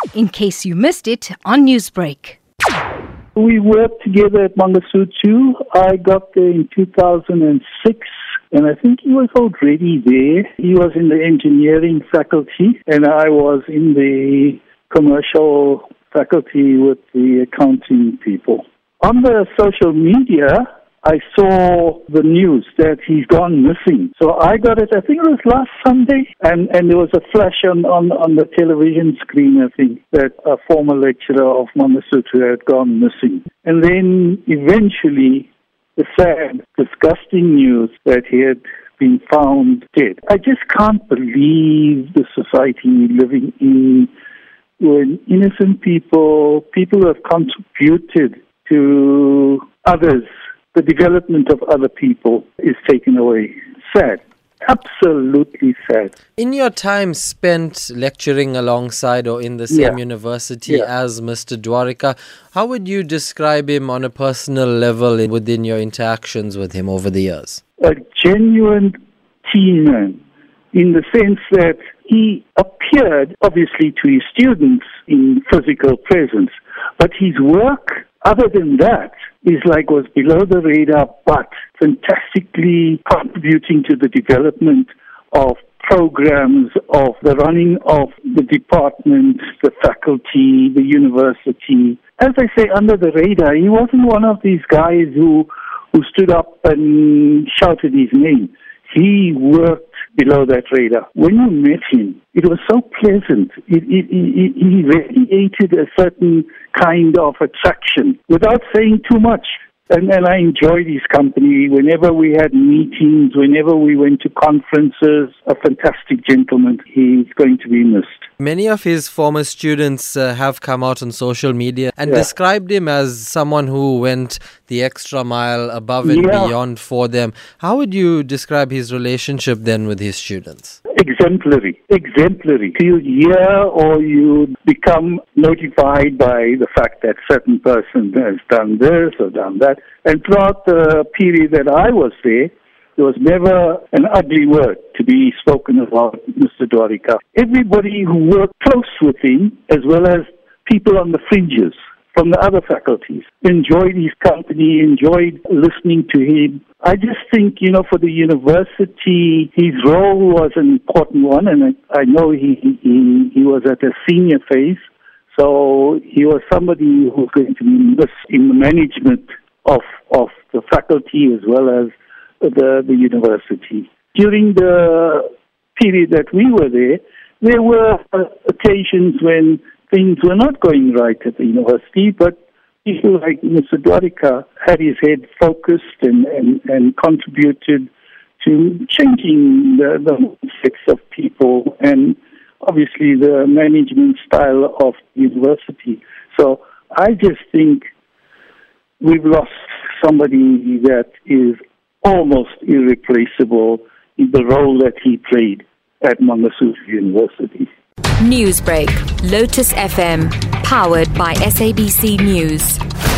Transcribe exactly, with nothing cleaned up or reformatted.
in case you missed it on Newsbreak. We worked together at Mangosuthu. I got there in two thousand six, and I think he was already there. He was in the engineering faculty, and I was in the commercial faculty with the accounting people. On the social media, I saw the news that he's gone missing. So I got it, I think it was last Sunday, and, and there was a flash on, on, on the television screen, I think, that a former lecturer of Mangosuthu had gone missing. And then eventually, the sad, disgusting news that he had been found dead. I just can't believe the society we're living in, when innocent people, people who have contributed to others, the development of other people is taken away. Sad. Absolutely sad. In your time spent lecturing alongside or in the same yeah. university yeah. as Mister Dwarika, how would you describe him on a personal level within your interactions with him over the years? A genuine team man, in the sense that he appeared, obviously, to his students in physical presence, but his work, other than that, is like was below the radar, but fantastically contributing to the development of programs, of the running of the department, the faculty, the university. As I say, under the radar, he wasn't one of these guys who, who stood up and shouted his name. He worked below that radar. When you met him, it was so pleasant. It, it, it, he radiated a certain kind of attraction without saying too much. And, and I enjoyed his company whenever we had meetings, whenever we went to conferences. A fantastic gentleman. He's going to be missed. Many of his former students uh, have come out on social media and yeah. described him as someone who went the extra mile above and yeah. beyond for them. How would you describe his relationship then with his students? Exemplary. Exemplary. You hear or you become notified by the fact that certain person has done this or done that. And throughout the period that I was there, there was never an ugly word to be spoken about Mister Dwarika. Everybody who worked close with him, as well as people on the fringes from the other faculties, enjoyed his company, enjoyed listening to him. I just think, you know, for the university, his role was an important one, and I, I know he, he he was at a senior phase, so he was somebody who was going to be missed in the management of of the faculty as well as the, the university. During the period that we were there, there were uh, occasions when things were not going right at the university, but people like Mister Dwarika had his head focused and, and, and contributed to changing the, the mindsets of people and obviously the management style of the university. So I just think we've lost somebody that is almost irreplaceable in the role that he played at Mangosuthu University. Newsbreak, Lotus F M, powered by S A B C News.